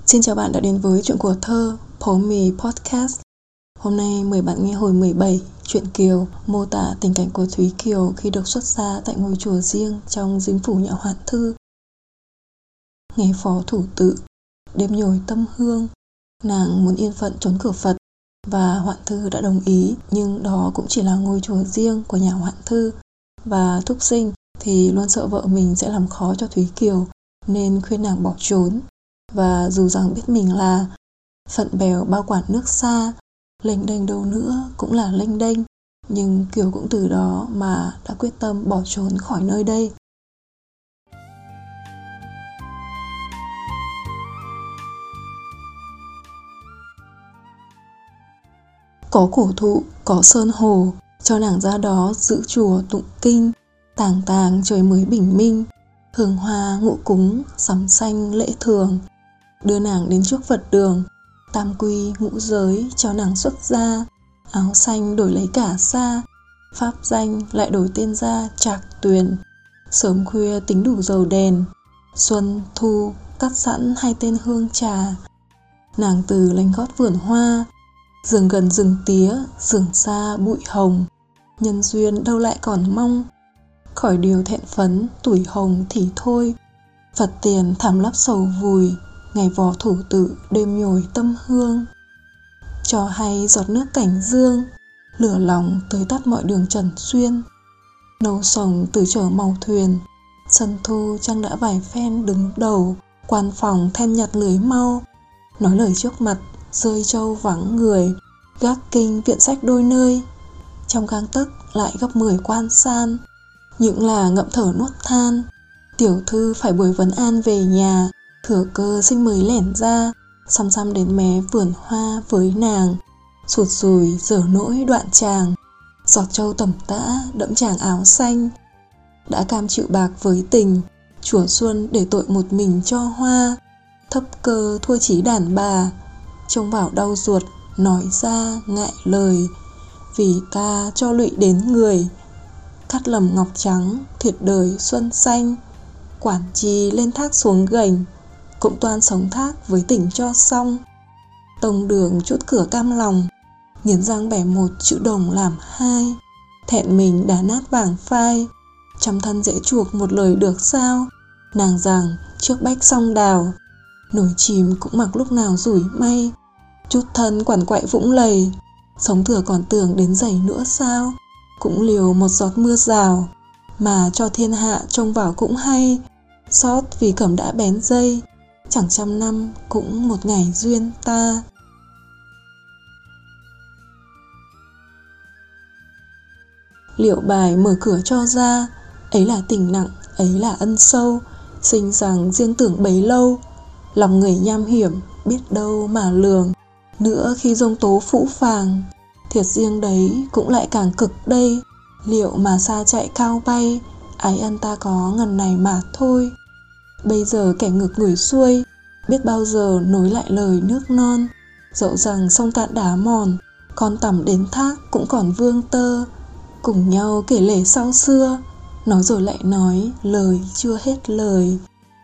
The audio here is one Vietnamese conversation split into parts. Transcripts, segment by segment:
Xin chào bạn đã đến với Chuyện của thơ Poemi Podcast. Hôm nay mời bạn nghe hồi 17 Chuyện Kiều, mô tả tình cảnh của Thúy Kiều khi được xuất gia tại ngôi chùa riêng trong dinh phủ nhà Hoạn Thư. Ngày phó thủ tự, đêm nhồi tâm hương, nàng muốn yên phận trốn cửa Phật và Hoạn Thư đã đồng ý, nhưng đó cũng chỉ là ngôi chùa riêng của nhà Hoạn Thư và thúc sinh thì luôn sợ vợ mình sẽ làm khó cho Thúy Kiều nên khuyên nàng bỏ trốn. Và dù rằng biết mình là phận bèo bao quản nước xa, lênh đênh đâu nữa cũng là lênh đênh, nhưng Kiều cũng từ đó mà đã quyết tâm bỏ trốn khỏi nơi đây. Có cổ thụ, có sơn hồ, cho nàng ra đó giữ chùa tụng kinh, tàng tàng trời mới bình minh, hương hoa ngũ cúng, sắm xanh lễ thường. Đưa nàng đến trước Phật đường, tam quy ngũ giới cho nàng xuất gia, áo xanh đổi lấy cả sa, pháp danh lại đổi tên ra Trạc Tuyền. Sớm khuya tính đủ dầu đèn, xuân thu cắt sẵn 2 tên hương trà. Nàng từ lánh gót vườn hoa, giường gần rừng tía, giường xa bụi hồng. Nhân duyên đâu lại còn mong, khỏi điều thẹn phấn tuổi hồng thì thôi. Phật tiền thảm lấp sầu vùi, ngày vò thủ tự đêm nhồi tâm hương. Cho hay giọt nước cảnh dương, lửa lòng tới tắt mọi đường trần xuyên. Nâu sồng từ chở màu thuyền, sân thu trăng đã vài phen đứng đầu. Quan phòng then nhặt lưới mau, nói lời trước mặt rơi trâu vắng người. Gác kinh viện sách đôi nơi, trong gang tấc lại gấp 10 quan san. Những là ngậm thở nuốt than, tiểu thư phải buổi vấn an về nhà. Thừa cơ sinh mới lẻn ra, xăm xăm đến mé vườn hoa với nàng. Sụt sùi dở nỗi đoạn chàng, giọt trâu tẩm tã đẫm chàng áo xanh. Đã cam chịu bạc với tình, chùa xuân để tội một mình cho hoa. Thấp cơ thua chí đàn bà, trông vào đau ruột nói ra ngại lời. Vì ta cho lụy đến người, cắt lầm ngọc trắng thiệt đời xuân xanh. Quản chi lên thác xuống gành, cũng toan sống thác với tình cho xong. Tông đường chút cửa cam lòng, nghiến răng bẻ một chữ đồng làm 2. Thẹn mình đã nát vàng phai, trăm thân dễ chuộc một lời được sao. Nàng rằng trước bách song đào, nổi chìm cũng mặc lúc nào rủi may. Chút thân quằn quại vũng lầy, sống thừa còn tưởng đến giày nữa sao. Cũng liều một giọt mưa rào, mà cho thiên hạ trông vào cũng hay. Xót vì cẩm đã bén dây, chẳng trăm năm cũng một ngày duyên ta. Liệu bài mở cửa cho ra, ấy là tình nặng, ấy là ân sâu. Sinh rằng riêng tưởng bấy lâu, lòng người nham hiểm biết đâu mà lường. Nữa khi giông tố phũ phàng, thiệt riêng đấy cũng lại càng cực đây. Liệu mà xa chạy cao bay, ái ân ta có ngần này mà thôi. Bây giờ kẻ ngược người xuôi, biết bao giờ nối lại lời nước non. Dẫu rằng sông cạn đá mòn, con tầm đến thác cũng còn vương tơ. Cùng nhau kể lể sau xưa, nói rồi lại nói, lời chưa hết lời.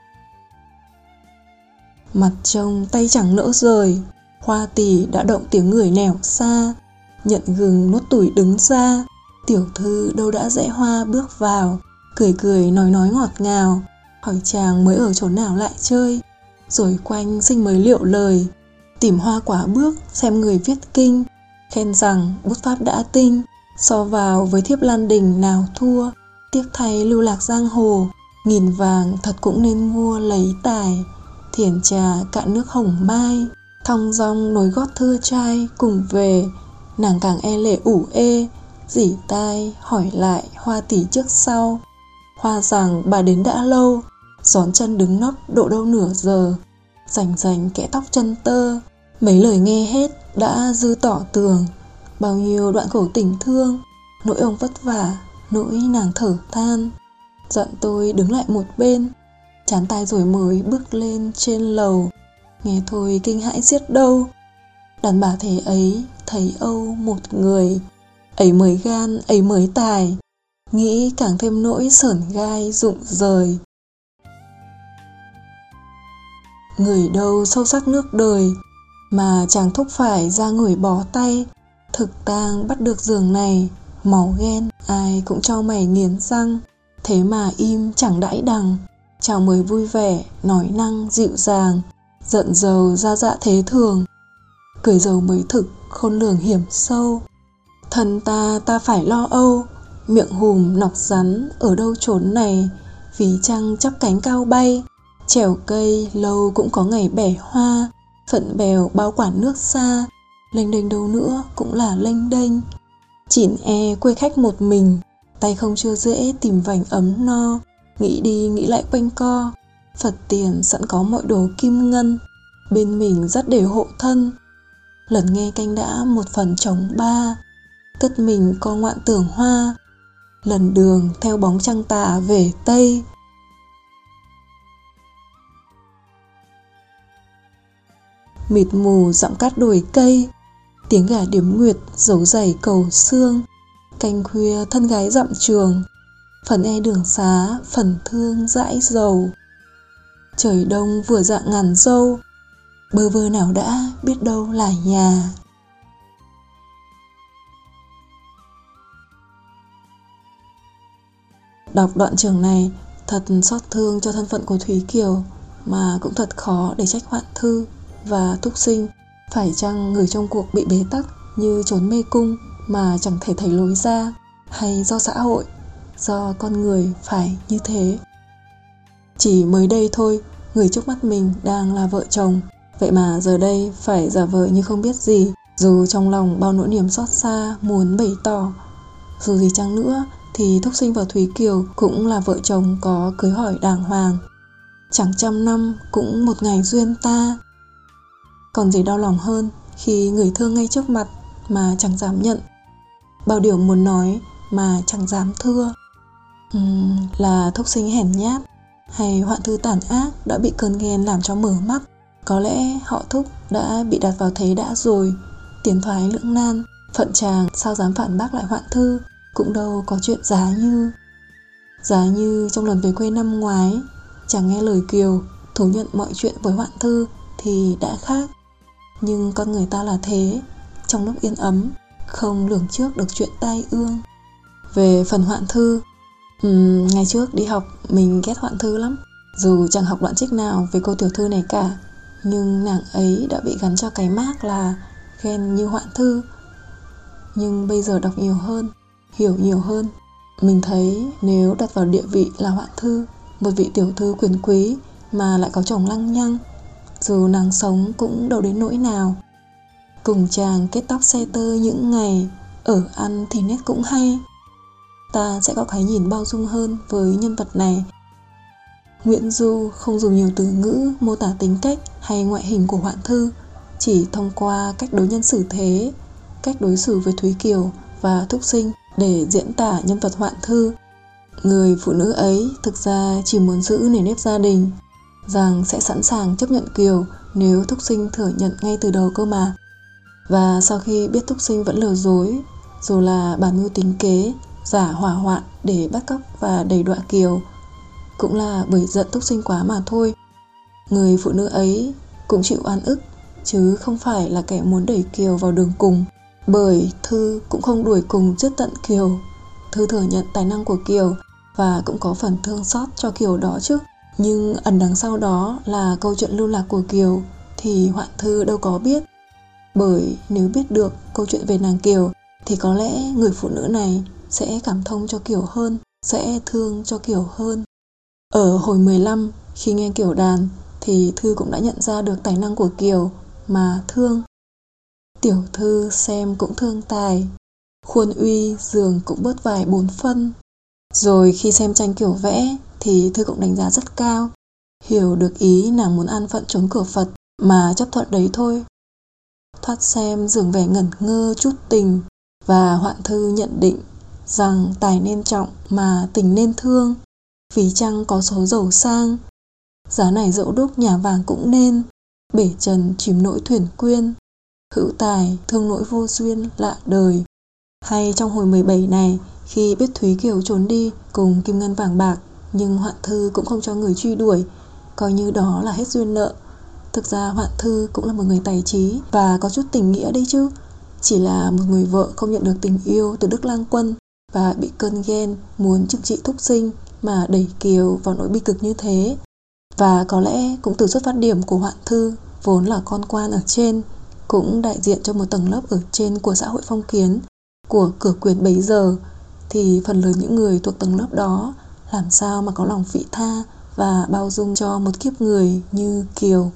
Mặt trông tay chẳng nỡ rời, hoa tỳ đã động tiếng người nẻo xa. Nhận gừng nuốt tủi đứng ra, tiểu thư đâu đã rẽ hoa bước vào. Cười cười nói ngọt ngào, hỏi chàng mới ở chỗ nào lại chơi. Rồi quanh sinh mới liệu lời, tìm hoa quả bước xem người viết kinh. Khen rằng bút pháp đã tinh, so vào với thiếp Lan Đình nào thua. Tiếc thay lưu lạc giang hồ, nghìn vàng thật cũng nên mua lấy tài. Thiền trà cạn nước hồng mai, thong dong nối gót thưa trai cùng về. Nàng càng e lệ ủ ê, dỉ tai hỏi lại hoa tỳ trước sau. Hoa rằng bà đến đã lâu, gión chân đứng nấp độ đâu nửa giờ. Rành kẽ tóc chân tơ, mấy lời nghe hết đã dư tỏ tường. Bao nhiêu đoạn khổ tình thương, nỗi ông vất vả, nỗi nàng thở than. Dặn tôi đứng lại một bên, chán tai rồi mới bước lên trên lầu. Nghe thôi kinh hãi xiết đâu, đàn bà thế ấy thấy âu một người. Ấy mới gan, ấy mới tài, nghĩ càng thêm nỗi sởn gai rụng rời. Người đâu sâu sắc nước đời, mà chàng thúc phải ra người bó tay. Thực tang bắt được giường này, máu ghen ai cũng cho mày nghiến răng. Thế mà im chẳng đãi đằng, chàng mới vui vẻ, nói năng dịu dàng. Giận dầu ra dạ thế thường, cười dầu mới thực khôn lường hiểm sâu. Thân ta phải lo âu, miệng hùm nọc rắn ở đâu chốn này. Ví trăng chắp cánh cao bay, trèo cây lâu cũng có ngày bẻ hoa. Phận bèo bao quản nước xa, lênh đênh đâu nữa cũng là lênh đênh. Chỉn quê khách một mình, tay không chưa dễ tìm vành ấm no. Nghĩ đi nghĩ lại quanh co, Phật tiền sẵn có mọi đồ kim ngân, bên mình dắt để hộ thân. Lần nghe canh đã một phần trống ba, cất mình co ngoạn tưởng hoa. Lần đường theo bóng trăng tà về Tây. Mịt mù dặm cát đồi cây, tiếng gà điếm nguyệt dấu dày cầu xương. Canh khuya thân gái dặm trường, phần đường xá phần thương dãi dầu. Trời đông vừa dạng ngàn dâu, bơ vơ nào đã biết đâu là nhà. Đọc đoạn trường này thật xót thương cho thân phận của Thúy Kiều, mà cũng thật khó để trách Hoạn Thư và Thúc Sinh. Phải chăng người trong cuộc bị bế tắc như trốn mê cung mà chẳng thể thấy lối ra, hay do xã hội, do con người phải như thế? Chỉ mới đây thôi, người trước mắt mình đang là vợ chồng, vậy mà giờ đây phải giả vờ như không biết gì, dù trong lòng bao nỗi niềm xót xa muốn bày tỏ. Dù gì chăng nữa thì Thúc Sinh và Thúy Kiều cũng là vợ chồng có cưới hỏi đàng hoàng. Chẳng trăm năm cũng một ngày duyên ta. Còn gì đau lòng hơn khi người thương ngay trước mặt mà chẳng dám nhận, bao điều muốn nói mà chẳng dám thưa. Là Thúc Sinh hèn nhát, hay Hoạn Thư tàn ác đã bị cơn ghen làm cho mở mắt? Có lẽ họ Thúc đã bị đặt vào thế đã rồi, tiến thoái lưỡng nan. Phận chàng sao dám phản bác lại Hoạn Thư, cũng đâu có chuyện Giá như trong lần về quê năm ngoái, chàng nghe lời Kiều thú nhận mọi chuyện với Hoạn Thư thì đã khác. Nhưng con người ta là thế, trong lúc yên ấm không lường trước được chuyện tai ương. Về phần Hoạn Thư, ngày trước đi học mình ghét Hoạn Thư lắm. Dù chẳng học đoạn trích nào về cô tiểu thư này cả, nhưng nàng ấy đã bị gắn cho cái mác là ghen như Hoạn Thư. Nhưng bây giờ đọc nhiều hơn, hiểu nhiều hơn, mình thấy nếu đặt vào địa vị là Hoạn Thư, một vị tiểu thư quyền quý mà lại có chồng lăng nhăng, dù nàng sống cũng đâu đến nỗi nào. Cùng chàng kết tóc xe tơ những ngày, ở ăn thì nét cũng hay. Ta sẽ có cái nhìn bao dung hơn với nhân vật này. Nguyễn Du không dùng nhiều từ ngữ mô tả tính cách hay ngoại hình của Hoạn Thư, chỉ thông qua cách đối nhân xử thế, cách đối xử với Thúy Kiều và Thúc Sinh để diễn tả nhân vật Hoạn Thư. Người phụ nữ ấy thực ra chỉ muốn giữ nền nếp gia đình, rằng sẽ sẵn sàng chấp nhận Kiều nếu Thúc Sinh thừa nhận ngay từ đầu cơ mà. Và sau khi biết Thúc Sinh vẫn lừa dối, dù là bàn mưu tính kế, giả hỏa hoạn để bắt cóc và đày đọa Kiều, cũng là bởi giận Thúc Sinh quá mà thôi. Người phụ nữ ấy cũng chịu oan ức, chứ không phải là kẻ muốn đẩy Kiều vào đường cùng. Bởi Thư cũng không đuổi cùng giết tận Kiều. Thư thừa nhận tài năng của Kiều và cũng có phần thương xót cho Kiều đó chứ. Nhưng ẩn đằng sau đó là câu chuyện lưu lạc của Kiều thì Hoạn Thư đâu có biết. Bởi nếu biết được câu chuyện về nàng Kiều thì có lẽ người phụ nữ này sẽ cảm thông cho Kiều hơn, sẽ thương cho Kiều hơn. Ở hồi 15, khi nghe Kiều đàn thì Thư cũng đã nhận ra được tài năng của Kiều mà thương. Tiểu thư xem cũng thương tài, khuôn uy dường cũng bớt vài 4 phân. Rồi khi xem tranh Kiều vẽ thì Thư cũng đánh giá rất cao, hiểu được ý nàng muốn an phận trốn cửa Phật mà chấp thuận đấy thôi. Thoát xem dường vẻ ngẩn ngơ chút tình, và Hoạn Thư nhận định rằng tài nên trọng mà tình nên thương. Vì chăng có số giàu sang, giá này dẫu đúc nhà vàng cũng nên, bể trần chìm nỗi thuyền quyên, hữu tài thương nỗi vô duyên lạ đời. Hay trong hồi 17 này, khi biết Thúy Kiều trốn đi cùng kim ngân vàng bạc, nhưng Hoạn Thư cũng không cho người truy đuổi, coi như đó là hết duyên nợ, Thực ra Hoạn Thư cũng là một người tài trí và có chút tình nghĩa đấy chứ. Chỉ là một người vợ không nhận được tình yêu từ Đức Lang Quân và bị cơn ghen muốn trừng trị Thúc Sinh mà đẩy Kiều vào nỗi bi cực như thế. Và có lẽ cũng từ xuất phát điểm của Hoạn Thư, vốn là con quan ở trên, cũng đại diện cho một tầng lớp ở trên của xã hội phong kiến, của cửa quyền bấy giờ, thì phần lớn những người thuộc tầng lớp đó làm sao mà có lòng vị tha và bao dung cho một kiếp người như Kiều.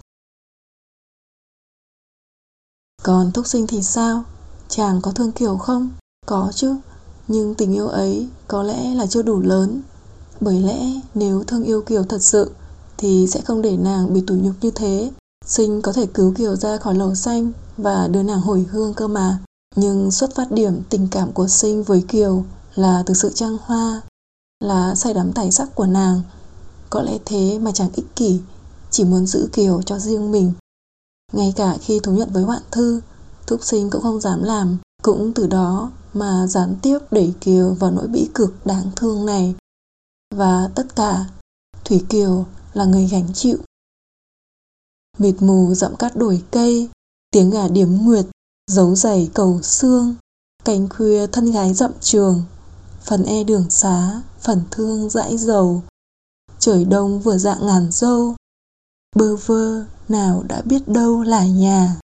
Còn Thúc Sinh thì sao? Chàng có thương Kiều không? Có chứ, nhưng tình yêu ấy có lẽ là chưa đủ lớn. Bởi lẽ nếu thương yêu Kiều thật sự thì sẽ không để nàng bị tủi nhục như thế. Sinh có thể cứu Kiều ra khỏi lầu xanh và đưa nàng hồi hương cơ mà. Nhưng xuất phát điểm tình cảm của Sinh với Kiều là từ sự trăng hoa, là say đắm tài sắc của nàng. Có lẽ thế mà chàng ích kỷ, chỉ muốn giữ Kiều cho riêng mình. Ngay cả khi thú nhận với Hoạn Thư, Thúc Sinh cũng không dám làm. Cũng từ đó mà gián tiếp đẩy Kiều vào nỗi bĩ cực đáng thương này. Và tất cả, Thủy Kiều là người gánh chịu. Mịt mù dặm cát đồi cây, tiếng gà điếm nguyệt, dấu giày cầu xương, cánh khuya thân gái dặm trường, phần e đường xá, phần thương dãi dầu. Trời đông vừa dạng ngàn dâu, bơ vơ nào đã biết đâu là nhà.